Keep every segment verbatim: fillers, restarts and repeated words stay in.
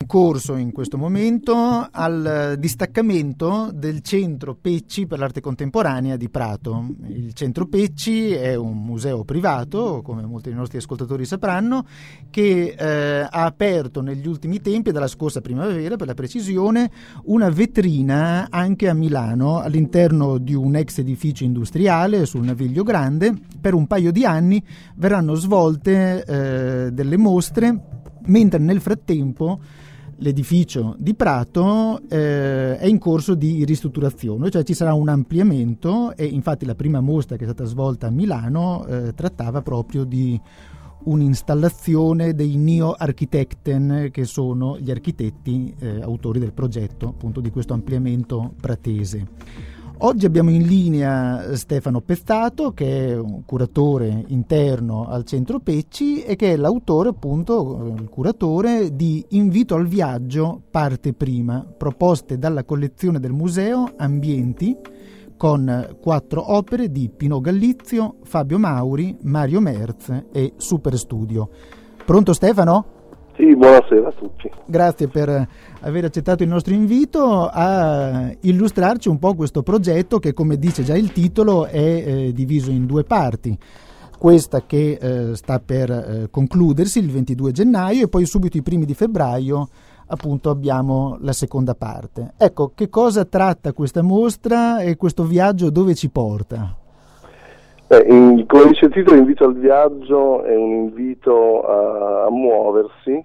corso in questo momento al distaccamento del Centro Pecci per l'arte contemporanea di Prato. Il Centro Pecci è un museo privato, come molti dei nostri ascoltatori sapranno, che eh, ha aperto negli ultimi tempi, dalla scorsa primavera per la precisione, una vetrina anche a Milano all'interno di un ex edificio industriale sul Naviglio Grande. Per un paio di anni verranno svolte eh, delle mostre, mentre nel frattempo l'edificio di Prato eh, è in corso di ristrutturazione, cioè ci sarà un ampliamento, e infatti la prima mostra che è stata svolta a Milano eh, trattava proprio di un'installazione dei Neo-Architekten, che sono gli architetti eh, autori del progetto appunto di questo ampliamento pratese. Oggi abbiamo in linea Stefano Pezzato, che è un curatore interno al Centro Pecci e che è l'autore, appunto, il curatore di Invito al viaggio, parte prima, proposte dalla collezione del museo Ambienti, con quattro opere di Pino Gallizio, Fabio Mauri, Mario Merz e Superstudio. Pronto Stefano? Sì, buonasera a tutti. Grazie per aver accettato il nostro invito a illustrarci un po' questo progetto che, come dice già il titolo, è eh, diviso in due parti. Questa che eh, sta per eh, concludersi il ventidue gennaio e poi subito i primi di febbraio appunto abbiamo la seconda parte. Ecco, che cosa tratta questa mostra e questo viaggio dove ci porta? Eh, in, come dice il titolo, Invito al viaggio è un invito a, a muoversi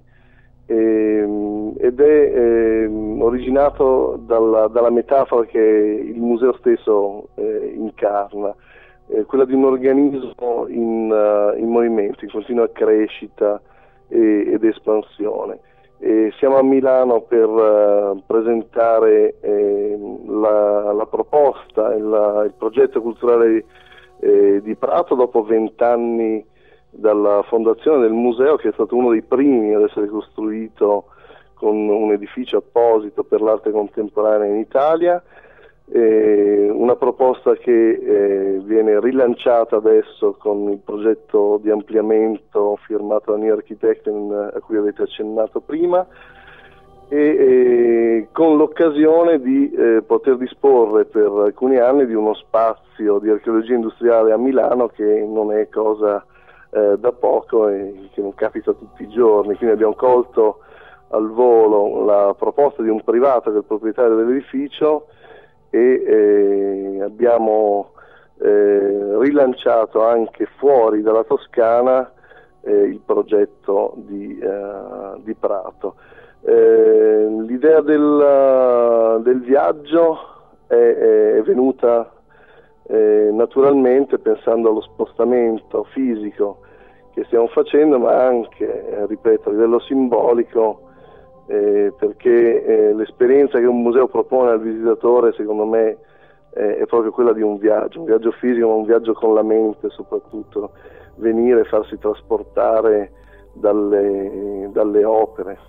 eh, ed è eh, originato dalla, dalla metafora che il museo stesso eh, incarna, eh, quella di un organismo in, uh, in movimento, in continua crescita e, ed espansione. E siamo a Milano per uh, presentare eh, la, la proposta, il, il progetto culturale Eh, di Prato dopo vent'anni dalla fondazione del museo, che è stato uno dei primi ad essere costruito con un edificio apposito per l'arte contemporanea in Italia, eh, una proposta che eh, viene rilanciata adesso con il progetto di ampliamento firmato da Neo-Architekten a cui avete accennato prima, e eh, con l'occasione di eh, poter disporre per alcuni anni di uno spazio di archeologia industriale a Milano, che non è cosa eh, da poco e che non capita tutti i giorni. Quindi abbiamo colto al volo la proposta di un privato che è il proprietario dell'edificio e eh, abbiamo eh, rilanciato anche fuori dalla Toscana eh, il progetto di, eh, di Prato. Eh, l'idea del, del viaggio è, è venuta eh, naturalmente pensando allo spostamento fisico che stiamo facendo, ma anche, eh, ripeto, a livello simbolico, eh, perché eh, l'esperienza che un museo propone al visitatore, secondo me, eh, è proprio quella di un viaggio, un viaggio fisico, ma un viaggio con la mente soprattutto, venire e farsi trasportare dalle, dalle opere.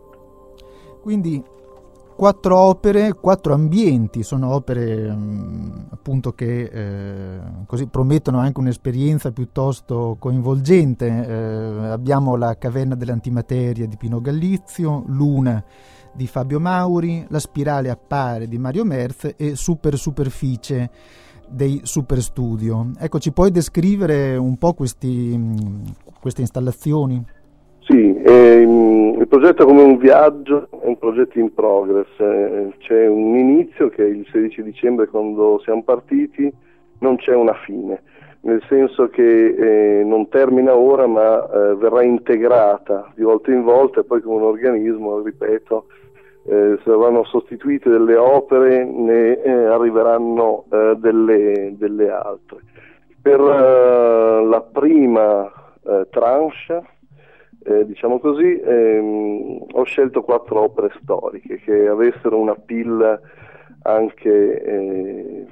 Quindi quattro opere, quattro ambienti, sono opere mh, appunto che eh, così promettono anche un'esperienza piuttosto coinvolgente. Eh, abbiamo la Caverna dell'Antimateria di Pino Gallizio, Luna di Fabio Mauri, La Spirale Appare di Mario Merz e Super Superficie dei Superstudio. Ecco, ci puoi descrivere un po' questi, mh, queste installazioni? Sì, ehm, il progetto come un viaggio è un progetto in progress, eh, c'è un inizio che è il sedici dicembre quando siamo partiti, non c'è una fine, nel senso che eh, non termina ora ma eh, verrà integrata di volta in volta e poi come un organismo, ripeto, eh, saranno sostituite delle opere, ne eh, arriveranno eh, delle, delle altre. Per eh, la prima eh, tranche, Eh, diciamo così, ehm, ho scelto quattro opere storiche che avessero un appeal anche eh,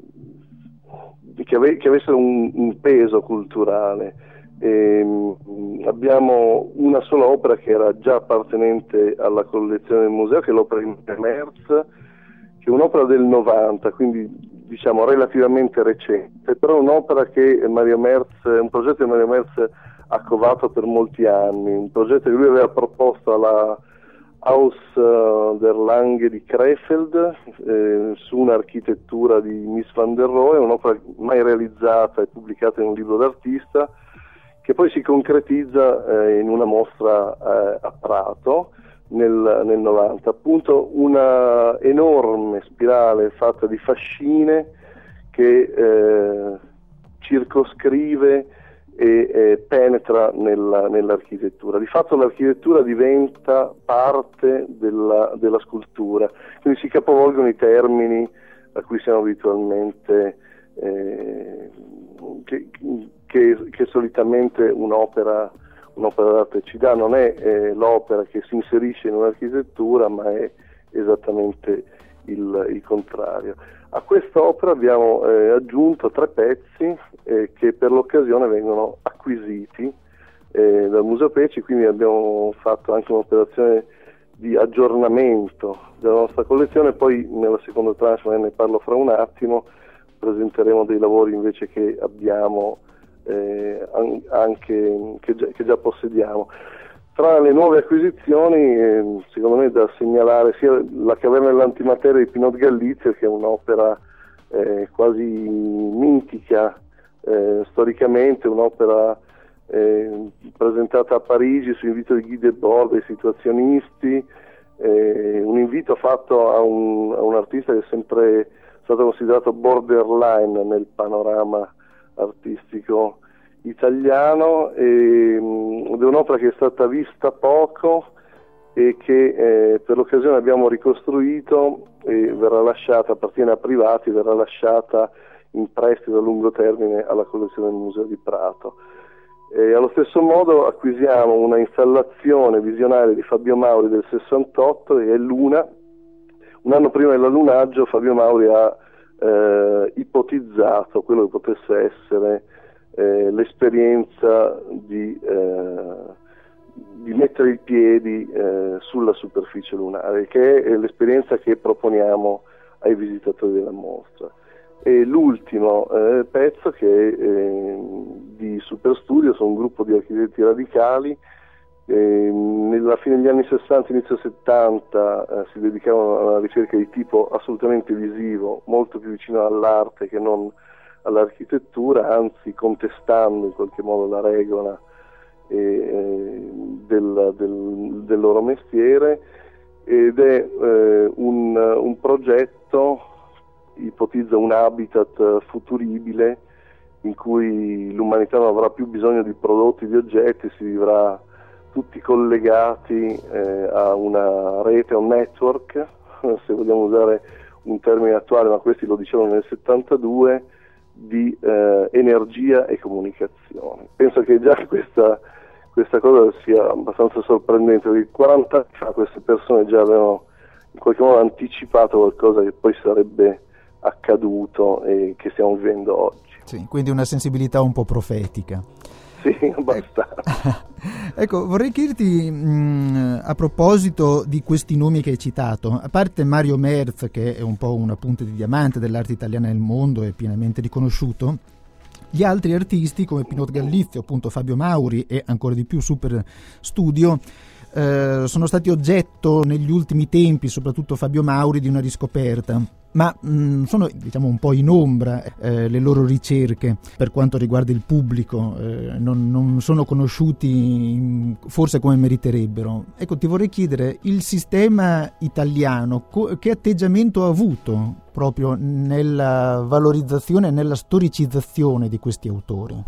che, ave- che avessero un, un peso culturale. Ehm, abbiamo una sola opera che era già appartenente alla collezione del museo, che è l'opera di Merz, che è un'opera del novanta, quindi diciamo relativamente recente, però un'opera che Mario Merz, un progetto di Mario Merz ha covato per molti anni, un progetto che lui aveva proposto alla, Haus der Lange di Krefeld, eh, su un'architettura di Mies van der Rohe, un'opera mai realizzata e pubblicata in un libro d'artista, che poi si concretizza eh, in una mostra eh, a Prato nel, nel novanta, appunto una enorme spirale fatta di fascine che eh, circoscrive e eh, penetra nella, nell'architettura. Di fatto l'architettura diventa parte della, della scultura, quindi si capovolgono i termini a cui siamo abitualmente eh, che, che, che solitamente un'opera, un'opera d'arte ci dà. Non è eh, l'opera che si inserisce in un'architettura, ma è esattamente il, il contrario. A questa opera abbiamo eh, aggiunto tre pezzi eh, che per l'occasione vengono acquisiti eh, dal Museo Pecci, quindi abbiamo fatto anche un'operazione di aggiornamento della nostra collezione. Poi nella seconda tranche, ne parlo fra un attimo, presenteremo dei lavori invece che abbiamo eh, anche che già, che già possediamo. Tra le nuove acquisizioni, eh, secondo me da segnalare sia la Caverna dell'Antimateria di Pinot Gallizia, che è un'opera eh, quasi mitica eh, storicamente, un'opera eh, presentata a Parigi su invito di Guy Debord, dei situazionisti, eh, un invito fatto a un, a un artista che è sempre stato considerato borderline nel panorama artistico italiano, e, ed è un'opera che è stata vista poco e che eh, per l'occasione abbiamo ricostruito e verrà lasciata, appartiene a privati, verrà lasciata in prestito a lungo termine alla collezione del Museo di Prato. E allo stesso modo acquisiamo una installazione visionaria di Fabio Mauri del sessantotto, che è Luna. Un anno prima dell'allunaggio Fabio Mauri ha eh, ipotizzato quello che potesse essere Eh, l'esperienza di, eh, di mettere i piedi eh, sulla superficie lunare, che è l'esperienza che proponiamo ai visitatori della mostra. E l'ultimo eh, pezzo, che è eh, di Superstudio, sono un gruppo di architetti radicali. Eh, nella fine degli anni sessanta, inizio settanta eh, si dedicavano alla ricerca di tipo assolutamente visivo, molto più vicino all'arte che non all'architettura, anzi contestando in qualche modo la regola eh, del, del, del loro mestiere, ed è eh, un, un progetto, ipotizza un habitat futuribile in cui l'umanità non avrà più bisogno di prodotti, di oggetti, si vivrà tutti collegati eh, a una rete, a un network, se vogliamo usare un termine attuale, ma questi lo dicevano nel settantadue, di eh, energia e comunicazione. Penso che già questa, questa cosa sia abbastanza sorprendente, perché quaranta anni fa queste persone già avevano in qualche modo anticipato qualcosa che poi sarebbe accaduto e che stiamo vivendo oggi. Sì, quindi una sensibilità un po' profetica. Sì, abbastanza. Ecco, vorrei chiederti mh, a proposito di questi nomi che hai citato, a parte Mario Merz, che è un po' una punta di diamante dell'arte italiana nel mondo e pienamente riconosciuto, gli altri artisti come Pinot Gallizia, appunto Fabio Mauri e ancora di più Superstudio eh, sono stati oggetto negli ultimi tempi, soprattutto Fabio Mauri, di una riscoperta. Ma mh, sono, diciamo, un po' in ombra eh, le loro ricerche per quanto riguarda il pubblico, eh, non, non sono conosciuti in, forse come meriterebbero. Ecco, ti vorrei chiedere, il sistema italiano co- che atteggiamento ha avuto proprio nella valorizzazione e nella storicizzazione di questi autori?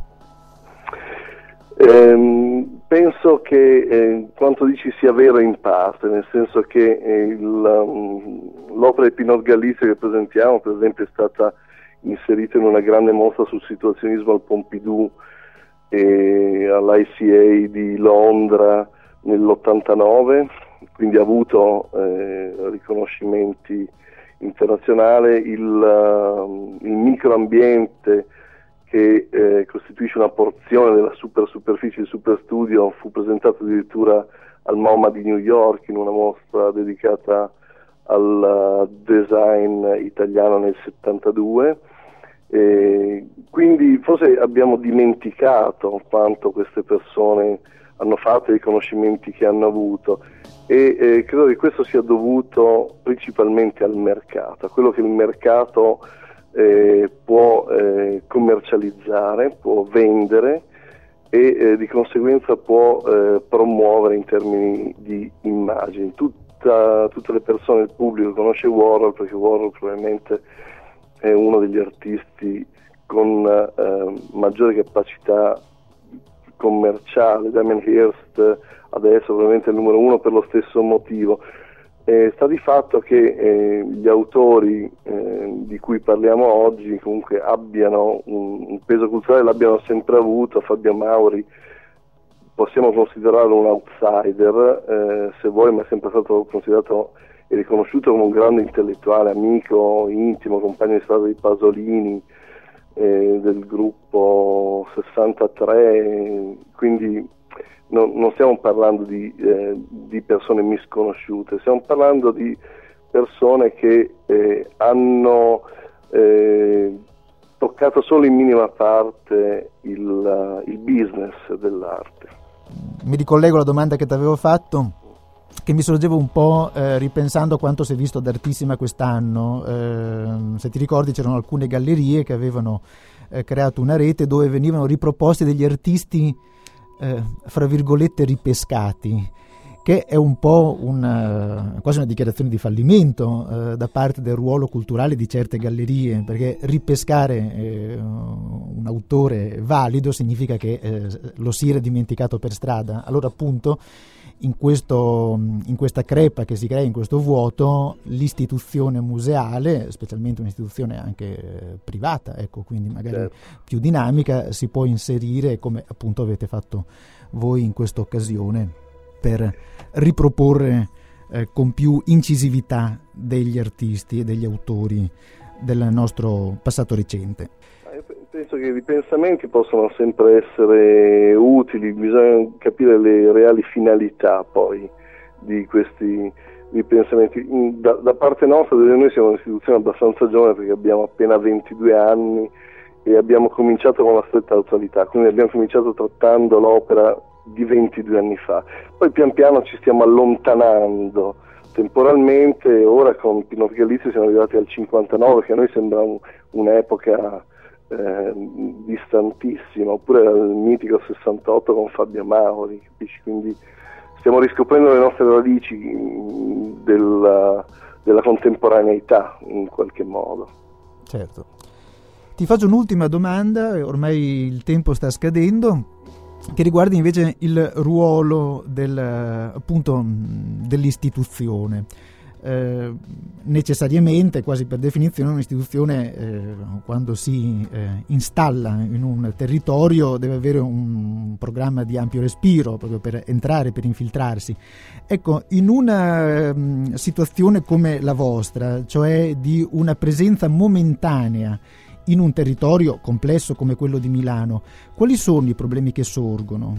Eh, penso che eh, quanto dici sia vero in parte, nel senso che eh, il, um, l'opera di Pinot Gallizia che presentiamo, per esempio, è stata inserita in una grande mostra sul situazionismo al Pompidou e all'I C A di Londra nell'ottantanove, quindi ha avuto eh, riconoscimenti internazionali. Il, uh, il microambiente che eh, costituisce una porzione della super superficie di Superstudio fu presentato addirittura al MoMA di New York in una mostra dedicata al design italiano nel settantadue. E quindi forse abbiamo dimenticato quanto queste persone hanno fatto, i riconoscimenti che hanno avuto, e eh, credo che questo sia dovuto principalmente al mercato, a quello che il mercato eh, può eh, commercializzare, può vendere e eh, di conseguenza può eh, promuovere in termini di immagini. Tutta, tutte le persone, il pubblico conosce Warhol perché Warhol probabilmente è uno degli artisti con eh, maggiore capacità commerciale. Damien Hirst adesso probabilmente è il numero uno per lo stesso motivo. Eh, sta di fatto che eh, gli autori eh, di cui parliamo oggi comunque abbiano un, un peso culturale, l'abbiano sempre avuto. Fabio Mauri possiamo considerarlo un outsider, eh, se vuoi, ma è sempre stato considerato e riconosciuto come un grande intellettuale, amico, intimo, compagno di strada di Pasolini, eh, del gruppo sessantatré, quindi non, non stiamo parlando di, eh, di persone misconosciute, stiamo parlando di persone che eh, hanno eh, toccato solo in minima parte il, il business dell'arte. Mi ricollego alla domanda che ti avevo fatto, che mi sorgevo un po' eh, ripensando a quanto si è visto ad Artissima quest'anno. Eh, se ti ricordi, c'erano alcune gallerie che avevano eh, creato una rete dove venivano riproposti degli artisti eh, fra virgolette ripescati, che è un po' una, quasi una dichiarazione di fallimento eh, da parte del ruolo culturale di certe gallerie, perché ripescare eh, un autore valido significa che eh, lo si era dimenticato per strada. Allora appunto in, questo, in questa crepa che si crea, in questo vuoto, l'istituzione museale, specialmente un'istituzione anche eh, privata, ecco, quindi magari certo. più dinamica, si può inserire, come appunto avete fatto voi in questa occasione, per riproporre eh, con più incisività degli artisti e degli autori del nostro passato recente. Penso che i ripensamenti possono sempre essere utili, bisogna capire le reali finalità poi di questi ripensamenti. Da, da parte nostra, noi siamo un'istituzione abbastanza giovane perché abbiamo appena ventidue anni e abbiamo cominciato con la stretta attualità, quindi abbiamo cominciato trattando l'opera di ventidue anni fa, poi pian piano ci stiamo allontanando temporalmente. Ora con Pinocchio Galizia siamo arrivati al cinquantanove, che a noi sembra un, un'epoca eh, distantissima, oppure al mitico sessantotto con Fabio Mauri, capisci? Quindi stiamo riscoprendo le nostre radici della, della contemporaneità in qualche modo. Certo. Ti faccio un'ultima domanda, ormai il tempo sta scadendo, che riguarda invece il ruolo del, appunto, dell'istituzione. Eh, necessariamente, quasi per definizione, un'istituzione eh, quando si eh, installa in un territorio deve avere un programma di ampio respiro proprio per entrare, per infiltrarsi. Ecco, in una um, situazione come la vostra, cioè di una presenza momentanea in un territorio complesso come quello di Milano, quali sono i problemi che sorgono?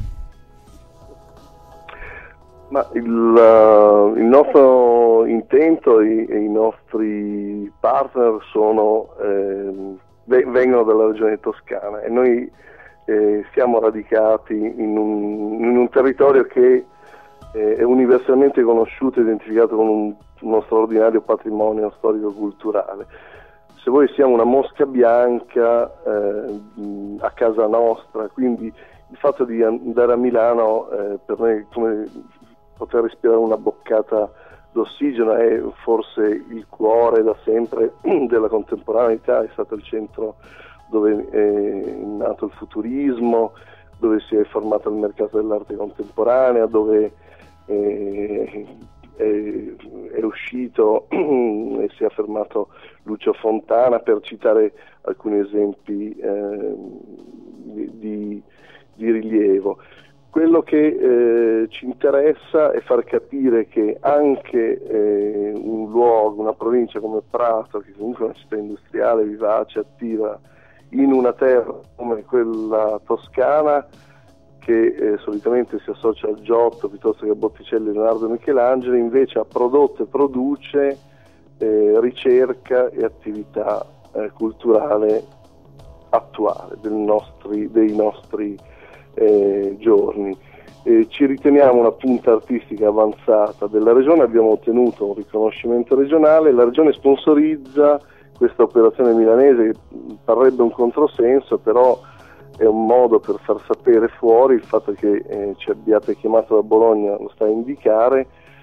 Ma il, uh, il nostro intento e i, i nostri partner sono, eh, vengono dalla regione toscana e noi eh, siamo radicati in un, in un territorio che eh, è universalmente conosciuto e identificato con un, uno straordinario patrimonio storico-culturale. Se voi siamo una mosca bianca eh, a casa nostra, quindi il fatto di andare a Milano eh, per me è come poter respirare una boccata d'ossigeno, è forse il cuore da sempre della contemporaneità, è stato il centro dove è nato il futurismo, dove si è formato il mercato dell'arte contemporanea, dove eh, è, è uscito e si è affermato Lucio Fontana, per citare alcuni esempi eh, di, di rilievo. Quello che eh, ci interessa è far capire che anche eh, un luogo, una provincia come Prato, che comunque è una città industriale, vivace, attiva, in una terra come quella toscana, che eh, solitamente si associa al Giotto piuttosto che a Botticelli, Leonardo e Michelangelo, invece ha prodotto e produce eh, ricerca e attività eh, culturale attuale del nostri, dei nostri eh, giorni. eh, ci riteniamo una punta artistica avanzata della regione, abbiamo ottenuto un riconoscimento regionale, la regione sponsorizza questa operazione milanese, che parrebbe un controsenso, però è un modo per far sapere fuori il fatto che eh, ci abbiate chiamato da Bologna, lo sta a indicare,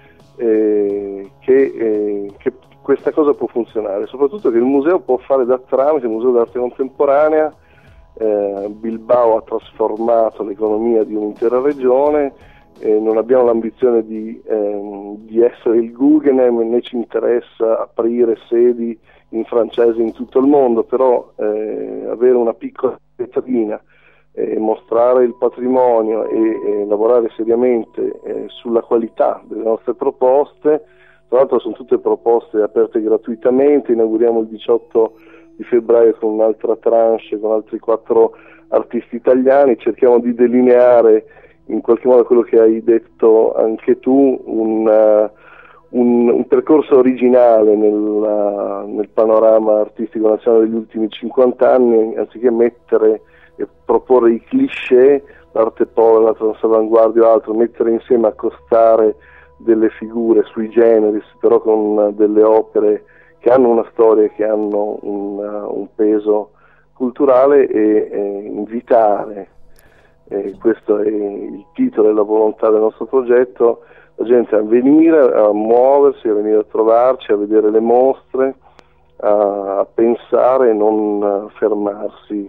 eh, che, eh, che questa cosa può funzionare, soprattutto che il museo può fare da tramite, il Museo d'Arte Contemporanea. eh, Bilbao ha trasformato l'economia di un'intera regione, eh, non abbiamo l'ambizione di, ehm, di essere il Guggenheim, né ci interessa aprire sedi in francese in tutto il mondo, però eh, avere una piccola vetrina, eh, mostrare il patrimonio e, e lavorare seriamente eh, sulla qualità delle nostre proposte. Tra l'altro sono tutte proposte aperte gratuitamente, inauguriamo il diciotto di febbraio con un'altra tranche, con altri quattro artisti italiani, cerchiamo di delineare in qualche modo quello che hai detto anche tu, un, uh, un, un percorso originale nel, uh, nel panorama artistico nazionale degli ultimi cinquanta anni, anziché mettere e proporre i cliché, l'arte povera, la transavanguardia o altro, mettere insieme, accostare delle figure sui generis, però con delle opere che hanno una storia e che hanno un, uh, un peso culturale, e, e invitare, e questo è il titolo e la volontà del nostro progetto, la gente a venire, a muoversi, a venire a trovarci, a vedere le mostre, a, a pensare e non fermarsi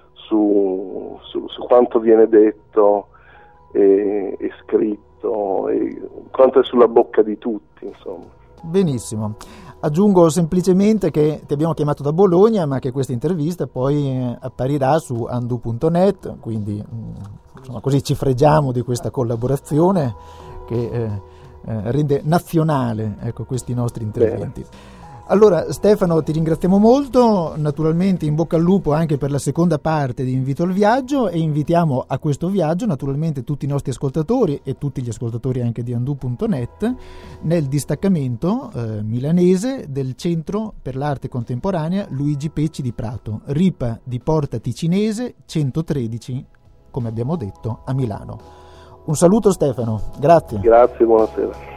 su, su, su quanto viene detto e, e scritto, e quanto è sulla bocca di tutti, insomma. Benissimo. Aggiungo semplicemente che ti abbiamo chiamato da Bologna, ma che questa intervista poi apparirà su andu punto net, quindi insomma, così ci fregiamo di questa collaborazione che eh, eh, rende nazionale, ecco, questi nostri interventi. Bene. Allora Stefano, ti ringraziamo molto, naturalmente in bocca al lupo anche per la seconda parte di Invito al Viaggio, e invitiamo a questo viaggio naturalmente tutti i nostri ascoltatori e tutti gli ascoltatori anche di andu punto net nel distaccamento eh, milanese del Centro per l'Arte Contemporanea Luigi Pecci di Prato, Ripa di Porta Ticinese centotredici, come abbiamo detto, a Milano. Un saluto Stefano, grazie. Grazie, buonasera.